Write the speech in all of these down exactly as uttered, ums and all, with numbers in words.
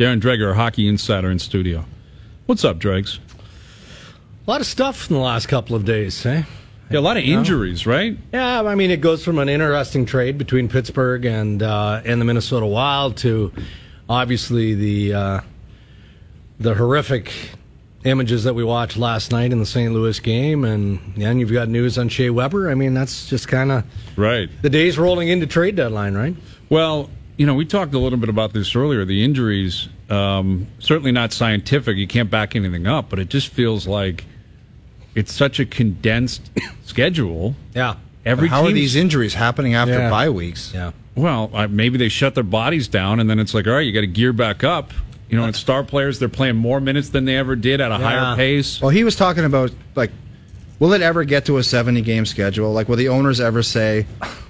Darren Dreger, Hockey Insider in studio. What's up, Dregs? A lot of stuff in the last couple of days, eh? Yeah, a lot of injuries, right? Yeah, I mean, it goes from an interesting trade between Pittsburgh and uh, and the Minnesota Wild to obviously the uh, the horrific images that we watched last night in the Saint Louis game, and then you've got news on Shea Weber. I mean, that's just kind of right. The days rolling into trade deadline, right? Well, you know, we talked a little bit about this earlier. The injuries, um, certainly not scientific. You can't back anything up, but it just feels like it's such a condensed schedule. Yeah. Every How are these injuries happening after yeah. bye weeks? Yeah. Well, uh, maybe they shut their bodies down, and then it's like, all right, you got to gear back up. You know, and star players, they're playing more minutes than they ever did at a yeah. higher pace. Well, he was talking about, like, will it ever get to a seventy-game schedule? Like, will the owners ever say,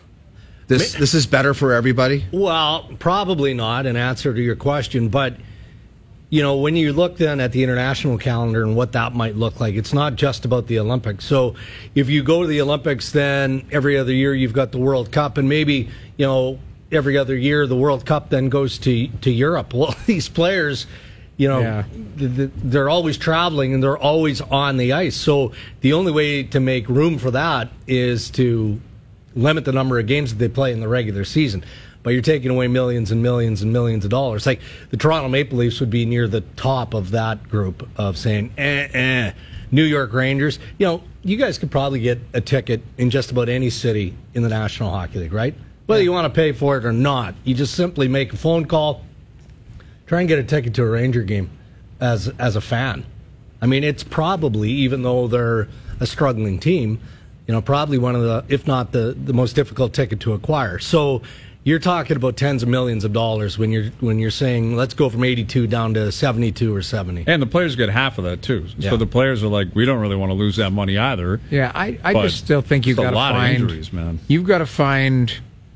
this this is better for everybody? Well, probably not, in answer to your question. But, you know, when you look then at the international calendar and what that might look like, it's not just about the Olympics. So if you go to the Olympics, then every other year you've got the World Cup, and maybe, you know, every other year the World Cup then goes to to Europe. Well, these players, you know, yeah. they're always traveling and they're always on the ice. So the only way to make room for that is to limit the number of games that they play in the regular season. But you're taking away millions and millions and millions of dollars. Like the Toronto Maple Leafs would be near the top of that group of saying, eh, eh. New York Rangers, you know, you guys could probably get a ticket in just about any city in the National Hockey League, right? Whether you want to pay for it or not, you just simply make a phone call, try and get a ticket to a Ranger game as as a fan. I mean, it's probably, even though they're a struggling team, you know, probably one of the, if not the, the most difficult ticket to acquire. So you're talking about tens of millions of dollars when you're when you're saying let's go from eighty-two down to seventy-two or seventy. And the players get half of that too. Yeah. So the players are like, we don't really want to lose that money either. Yeah, I, I just still think you've got to find a lot of injuries, man. You've got to find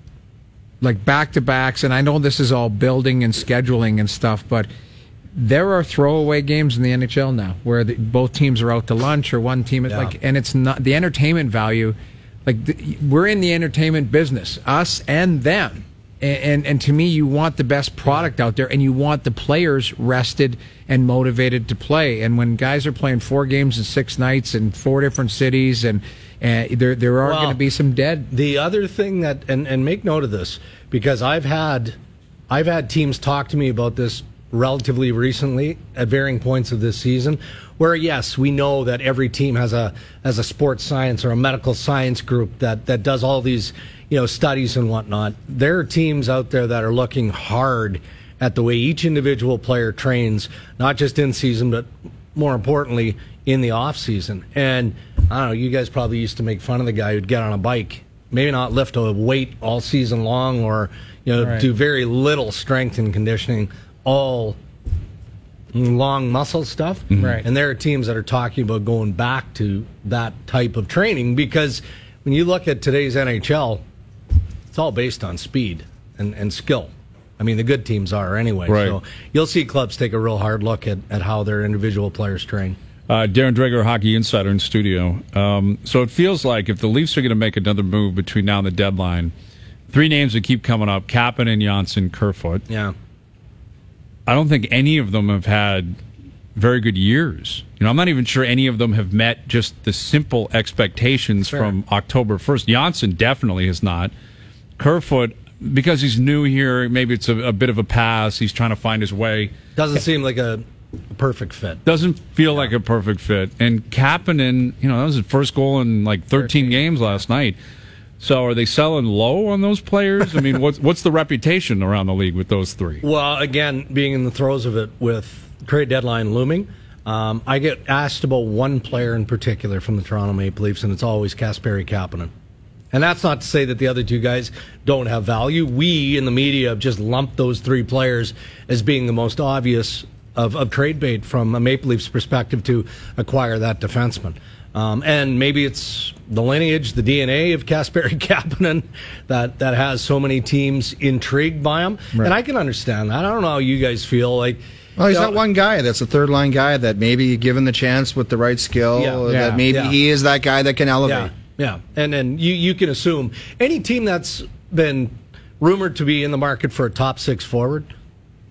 like back-to-backs, and I know this is all building and scheduling and stuff, but there are throwaway games in the N H L now where the, both teams are out to lunch or one team is yeah. like, and it's not the entertainment value. Like the, we're in the entertainment business, us and them, and, and and to me, you want the best product out there, and you want the players rested and motivated to play. And when guys are playing four games in six nights in four different cities, and Uh, there, there are well, going to be some dead. The other thing that, and, and make note of this, because I've had, I've had teams talk to me about this relatively recently at varying points of this season, where yes, we know that every team has a has a sports science or a medical science group that that does all these, you know, studies and whatnot. There are teams out there that are looking hard at the way each individual player trains, not just in season, but more importantly in the off season. And I don't know, you guys probably used to make fun of the guy who'd get on a bike, maybe not lift a weight all season long, or, you know, right. do very little strength and conditioning, all long muscle stuff. Mm-hmm. Right. And there are teams that are talking about going back to that type of training, because when you look at today's N H L, it's all based on speed and, and skill. I mean, the good teams are anyway. Right. So you'll see clubs take a real hard look at, at how their individual players train. Uh, Darren Dreger, Hockey Insider in studio. Um, so it feels like if the Leafs are going to make another move between now and the deadline, three names that keep coming up, Kapanen, Janssen, Kerfoot. Yeah. I don't think any of them have had very good years. You know, I'm not even sure any of them have met just the simple expectations Fair. from October first. Janssen definitely has not. Kerfoot, because he's new here, maybe it's a, a bit of a pass. He's trying to find his way. Doesn't seem like a perfect fit. Doesn't feel yeah. like a perfect fit. And Kapanen, you know, that was his first goal in like thirteen games last night. So are they selling low on those players? I mean, what's what's the reputation around the league with those three? Well, again, being in the throes of it with trade deadline looming, um, I get asked about one player in particular from the Toronto Maple Leafs, and it's always Kasperi Kapanen. And that's not to say that the other two guys don't have value. We in the media have just lumped those three players as being the most obvious of, of trade bait from a Maple Leafs perspective to acquire that defenseman. Um, and maybe it's the lineage, the D N A of Kasperi Kapanen that, that has so many teams intrigued by him. Right. And I can understand that. I don't know how you guys feel. Like, well, he's you know, that one guy that's a third line guy that maybe given the chance with the right skill, Yeah. that Yeah. maybe Yeah. he is that guy that can elevate. Yeah, yeah. And and you, you can assume any team that's been rumored to be in the market for a top six forward,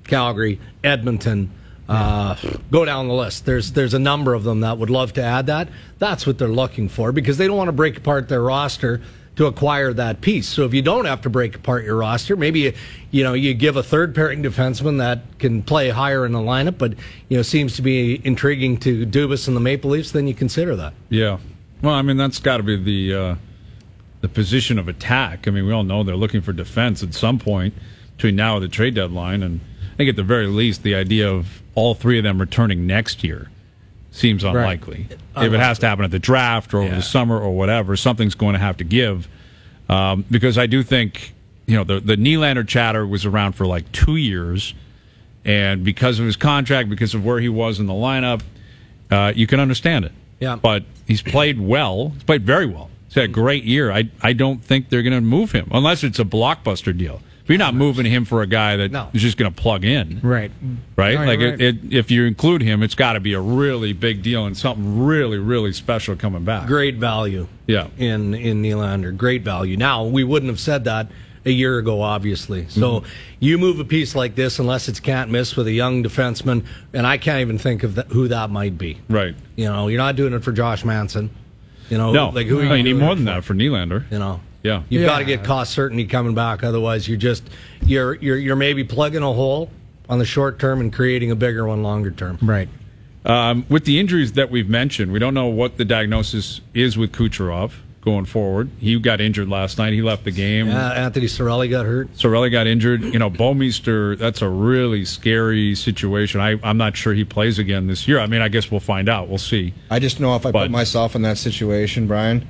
Calgary, Edmonton. Uh, go down the list. There's there's a number of them that would love to add that. That's what they're looking for because they don't want to break apart their roster to acquire that piece. So if you don't have to break apart your roster, maybe you, you know you give a third pairing defenseman that can play higher in the lineup, but you know seems to be intriguing to Dubas and the Maple Leafs. Then you consider that. Yeah. Well, I mean that's got to be the uh, the position of attack. I mean we all know they're looking for defense at some point between now and the trade deadline, and I think at the very least the idea of all three of them returning next year seems unlikely. Right. If it has to happen at the draft or over yeah. the summer or whatever, something's going to have to give. Um, because I do think, you know, the, the Nylander chatter was around for like two years. And because of his contract, because of where he was in the lineup, uh, you can understand it. Yeah. But he's played well. He's played very well. He's had a great year. I, I don't think they're going to move him unless it's a blockbuster deal. But you're not moving him for a guy that no. is just going to plug in. Right. Right? No, like, right. It, it, if you include him, it's got to be a really big deal and something really, really special coming back. Great value. Yeah. In, in Nylander. Great value. Now, we wouldn't have said that a year ago, obviously. So mm-hmm. you move a piece like this unless it's can't miss with a young defenseman, and I can't even think of that, who that might be. Right. You know, you're not doing it for Josh Manson. You know, no, like who no, are you need doing more it than for? that for Nylander. You know. Yeah. You've Yeah. got to get cost certainty coming back, otherwise you just you're you're you're maybe plugging a hole on the short term and creating a bigger one longer term. Right. Um, with the injuries that we've mentioned, we don't know what the diagnosis is with Kucherov going forward. He got injured last night. He left the game. Uh, Anthony Cirelli got hurt. Sorelli got injured. You know, Bouwmeester, that's a really scary situation. I, I'm not sure he plays again this year. I mean, I guess we'll find out. We'll see. I just know if I But- put myself in that situation, Brian,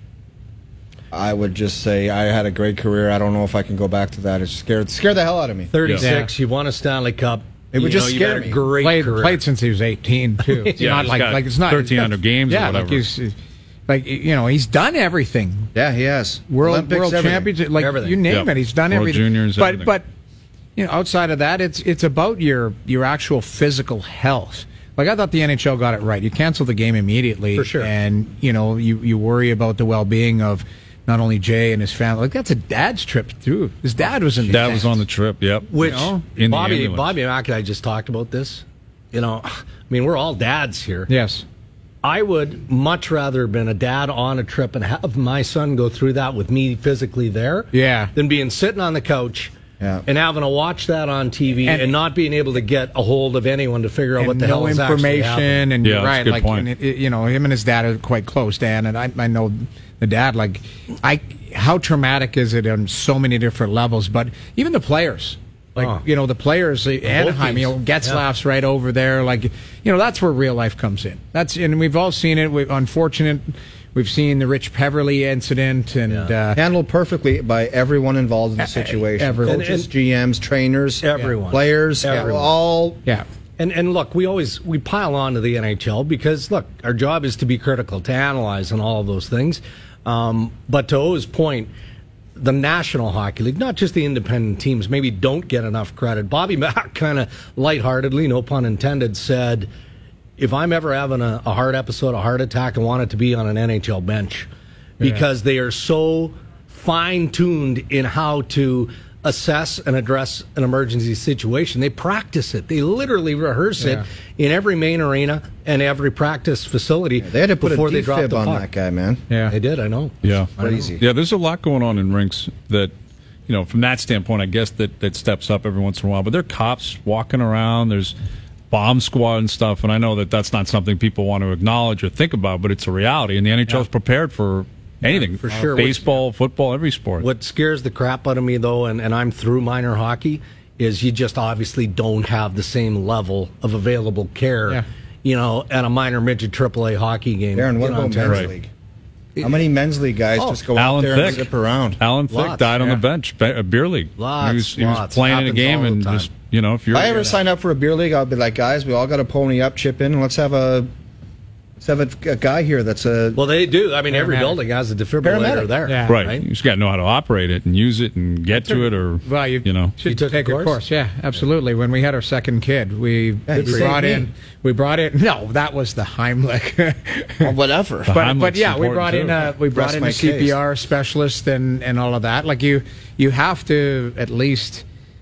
I would just say I had a great career. I don't know if I can go back to that. It scared scared the hell out of me. thirty-six, you won a Stanley Cup. It would You just know, you scare had a me. Great Played, career. played since he was eighteen too. It's Yeah, not he's like got like it's not thirteen hundred games or Yeah, whatever. like he's like you know he's done everything. Yeah, he has. World Olympics, World everything. Championship, like Everything. you name Yeah. it, he's done World everything. Juniors, but everything. but you know, outside of that, it's it's about your your actual physical health. Like I thought the N H L got it right. You cancel the game immediately, For sure. and you know you you worry about the well being of not only Jay and his family. Like that's a dad's trip too. His dad was in. the Dad tent. was on the trip, yep. Which You know, in the Bobby ambulance. Bobby Mack and I just talked about this. You know, I mean, we're all dads here. Yes. I would much rather have been a dad on a trip and have my son go through that with me physically there Yeah. than being sitting on the couch Yeah. and having to watch that on T V and, And- not being able to get a hold of anyone to figure out And what the no hell is actually happening. information and Yeah, that's a right good like point. and it, it- you know him and his dad are quite close, Dan, and I I know the dad like I how traumatic is it on so many different levels, but even the players. Like, Oh. you know, the players, uh, Anaheim, you know, teams. Getzlaff's right over there. Like, you know, that's where real life comes in. That's, and we've all seen it. We've, unfortunate, we've seen the Rich Peverly incident and, Yeah. uh, Handled perfectly by everyone involved in the situation. everyone. Coaches, And- G Ms, trainers, Everyone. players, Everyone. all. yeah. And and look, we always we pile on to the N H L because look, our job is to be critical, to analyze, and all of those things. Um, but to O's point, the National Hockey League, not just the independent teams, maybe don't get enough credit. Bobby Mack kind of lightheartedly, no pun intended, said, "If I'm ever having a, a heart episode, a heart attack, I want it to be on an N H L bench because they are so fine tuned in how to." Assess and address an emergency situation. They practice it. They literally rehearse Yeah. it in every main arena and every practice facility. They had to put before a they dropped defib the on puck. that guy, man. Yeah. They did. I know. Yeah. Crazy. Yeah, there's a lot going on in rinks that, you know, from that standpoint, I guess that, that steps up every once in a while. But there are cops walking around. There's bomb squad and stuff. And I know that that's not something people want to acknowledge or think about, but it's a reality. And the N H L is prepared for anything. for sure. Baseball, football, every sport. What scares the crap out of me, though, and, and I'm through minor hockey, is you just obviously don't have the same level of available care, Yeah. you know, at a minor midget triple A hockey game. Aaron, what in about Ontario. men's Right. league? How many men's league guys Oh, just go Alan out there and Thicke. zip around? Alan Thicke Lots, died on yeah. the bench, be- a beer league. Lots, he was, he was lots. playing in a Happens game all the and time. just, you know, if you're. If I ever sign up for a beer league, I'll be like, guys, we all got to pony up, chip in, and let's have a let's have a, a guy here that's a. Well, they do. I mean, every Paramedic. building has a defibrillator Paramedic. there. Yeah. Right. You just got to know how to operate it and use it and get to it or, Well, you, you know. should You took a take a course? course. Yeah, absolutely. When we had our second kid, we, Yeah, we you brought saved in. me. We brought in. No, that was the Heimlich. Or whatever. The but Heimlich's but yeah, we important, brought in too. a we brought Rest in my a C P case. R specialist and and all of that. Like you you have to at least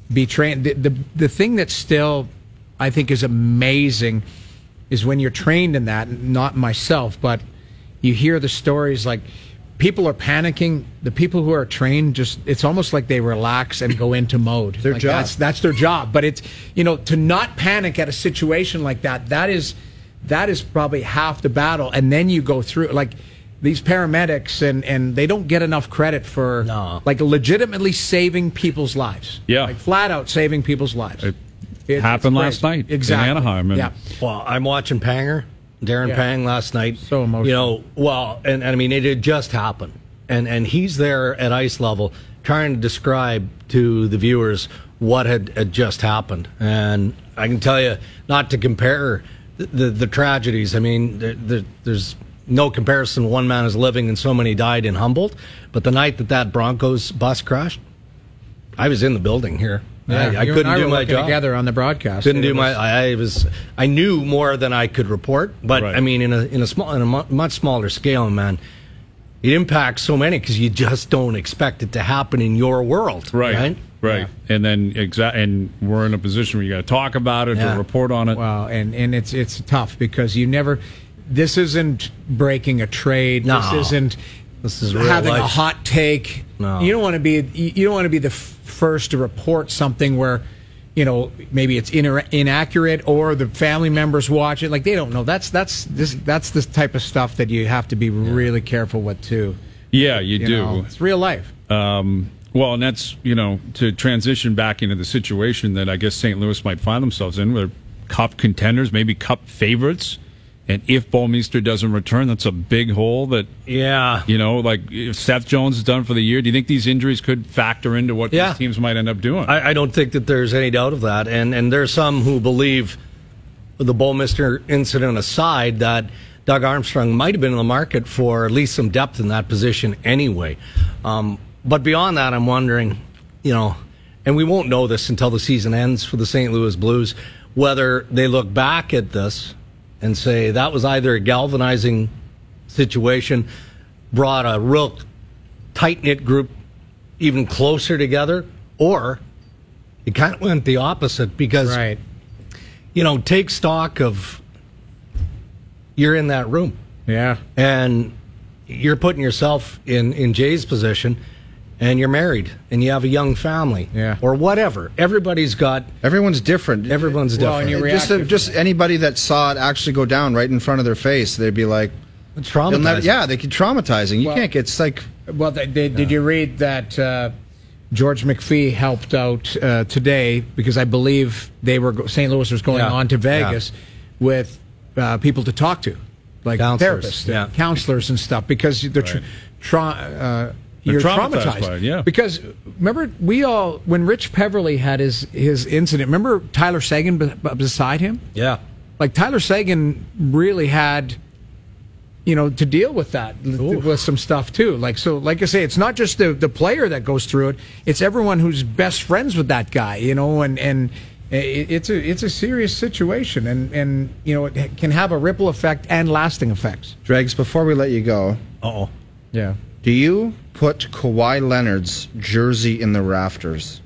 be trained. The, the the thing that still I think is amazing is when you're trained in that. Not myself, but you hear the stories like people are panicking. The people who are trained just it's almost like they relax and go into mode. Their like job. That's, that's their job. But it's you know to not panic at a situation like that. That is that is probably half the battle. And then you go through like. These paramedics, and, and they don't get enough credit for No. like legitimately saving people's lives. Yeah. Like flat out saving people's lives. It It- happened it's last crazy. night exactly. in Anaheim. And Yeah. Well, I'm watching Panger, Darren Yeah. Pang last night. So emotional. You know, well, and, and I mean, it had just happened. And, and he's there at ice level trying to describe to the viewers what had, had just happened. And I can tell you, not to compare the, the, the tragedies, I mean, there, there, there's no comparison. One man is living and so many died in Humboldt. But the night that that Broncos bus crashed, I was in the building here. Yeah, I, I you and couldn't I do were my working job. together on the broadcast. Couldn't It do my. was- I was. I knew more than I could report, but Right. I mean, in a in a small, in a mu- much smaller scale, man, it impacts so many because you just don't expect it to happen in your world, Right. right? Right. And then exa- and we're in a position where you got to talk about it, Yeah. to report on it. Well, and, and it's it's tough because you never. This isn't breaking a trade. No. This isn't. This is real having a life. hot take. No. You don't want to be. You don't want to be the f- first to report something where, you know, maybe it's iner- inaccurate or the family members watch it. Like they don't know. That's that's this that's the type of stuff that you have to be really careful with too. Yeah, you, You do. know, it's real life. Um, well, and that's, you know, to transition back into the situation that I guess Saint Louis might find themselves in, where cup contenders, maybe cup favorites. And if Bouwmeester doesn't return, that's a big hole that, Yeah. you know, like if Seth Jones is done for the year, do you think these injuries could factor into what Yeah. these teams might end up doing? I, I don't think that there's any doubt of that, and and there's some who believe, the Bouwmeester incident aside, that Doug Armstrong might have been in the market for at least some depth in that position anyway. Um, but beyond that, I'm wondering, you know, and we won't know this until the season ends for the Saint Louis Blues, whether they look back at this and say that was either a galvanizing situation, brought a real tight-knit group even closer together, or it kind of went the opposite because, Right. you know, take stock of you're in that room Yeah. and you're putting yourself in, in Jay's position and you're married and you have a young family Yeah. or whatever. Everybody's got, Everyone's different. everyone's Well, and different. you just, reactive. just anybody that saw it actually go down right in front of their face, they'd be like, It's they'll never- traumatizing. yeah, they could traumatizing. You Well- can't get. It's like Well, they, they, did you read that uh, George McPhee helped out uh, today because I believe they were go- Saint Louis was going Yeah. on to Vegas with uh, people to talk to, like Counselors, therapists, yeah. and counselors, and stuff, because they're tr- Right. tra- uh, They're you're traumatized traumatized. by it, yeah. Because remember, we all when Rich Peverly had his his incident. Remember Tyler Sagan be- beside him. Yeah. Like Tyler Sagan really had, you know, to deal with that Oof. with some stuff too. Like so, like I say, it's not just the the player that goes through it; it's everyone who's best friends with that guy. You know, and and it, it's a it's a serious situation, and and you know, it can have a ripple effect and lasting effects. Dregs. Before we let you go, Uh-oh. Yeah. do you put Kawhi Leonard's jersey in the rafters?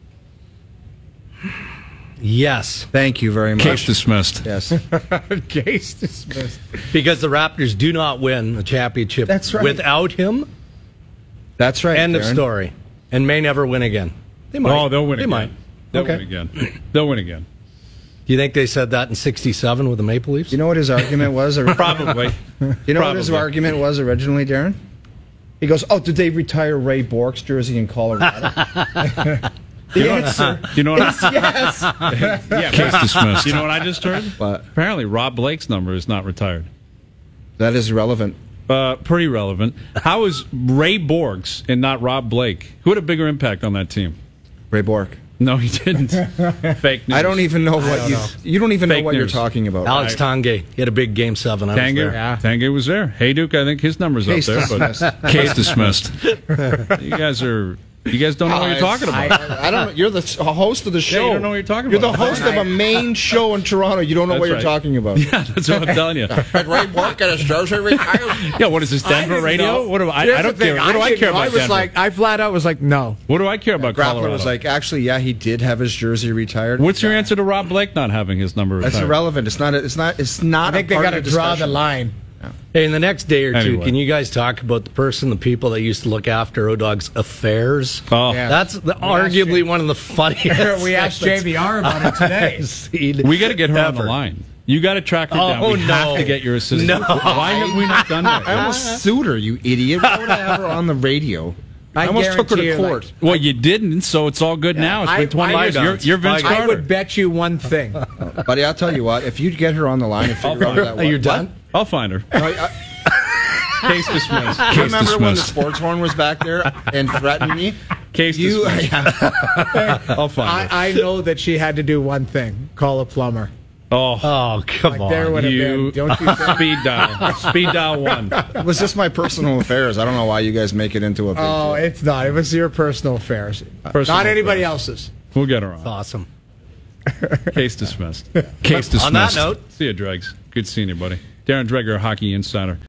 Yes. Thank you very much. Case dismissed. Yes. Case dismissed. Because the Raptors do not win the championship That's right. without him. That's right. End of Darren. story. And may never win again. They might. Oh, they'll win they again. might. They'll Okay. win again. They'll win again. Do you think they said that in sixty-seven with the Maple Leafs? You know what his argument was? Or- Probably. You know what his Probably. argument was originally, Darren? He goes, "Oh, did they retire Ray Bork's jersey in Colorado?" The answer You know what? is yes. Yeah, case dismissed. You know what I just heard? What? Apparently, Rob Blake's number is not retired. That is relevant. Uh, pretty relevant. How is Ray Borgs and not Rob Blake? Who had a bigger impact on that team? Ray Bork. No, he didn't. Fake news. I don't even know what don't you. know. You don't even Fake know what news. you're talking about. Alex I- Tanguay. He had a big game seven. I was Tanguay, there. Yeah. Tanguay was there. Hey Duke, I think his number's Case up there, but dismissed. case dismissed. You guys are You guys don't know what you're talking about. I, I don't. You're the host of the show. you don't know what you're talking You're about. the host of a main show in Toronto. You don't know That's what you're right. talking about. Yeah, that's what I'm telling you. Ray Bork at a Strozer retired. Yeah, what is this, I Denver didn't radio? know. What do I? Here's I don't the thing, care. What do I didn't care know. about I was Denver? like, I flat out was like, no. What do I care about Grappler Colorado? was like, actually, yeah, he did have his jersey retired. What's your answer to Rob Blake not having his number retired? That's irrelevant. It's not. A, it's not. It's not. I think a they part got to of the draw the discussion. line. Hey, in the next day or two, Anyway. can you guys talk about the person, the people that used to look after O-Dog's affairs? Oh, Yeah. That's the, arguably one of the funniest. We asked J V R about it today. I've seen we got to get her on the ever. line. You got to track her down. Oh, we have no. to get your assistant. No. Why have we not done that? I yet? almost sued her, you idiot. Why would I have her on the radio? I, I almost took her guarantee to you, court. Well, you didn't, so it's all good now. It's I- been twenty I- years. You're, you're Vince I Carter. I would bet you one thing. Buddy, I'll tell you what. If you get her on the line and figure out that, Are you done? I'll find her. No, I, Case dismissed. I Case remember when the dismissed. sports horn was back there and threatened me. Case You, dismissed. I'll find her. I, I know that she had to do one thing: call a plumber. Oh, Oh, come Like, there on. would have you been. Don't you think? speed dial. Speed dial one. it was just my personal affairs. I don't know why you guys make it into a big Oh, deal. it's not. It was your personal affairs, Personal not anybody affairs. else's. We'll get her on. Awesome. Case dismissed. Case dismissed. On that note- See you, Dregs. Good seeing you, buddy. Darren Dreger, Hockey Insider.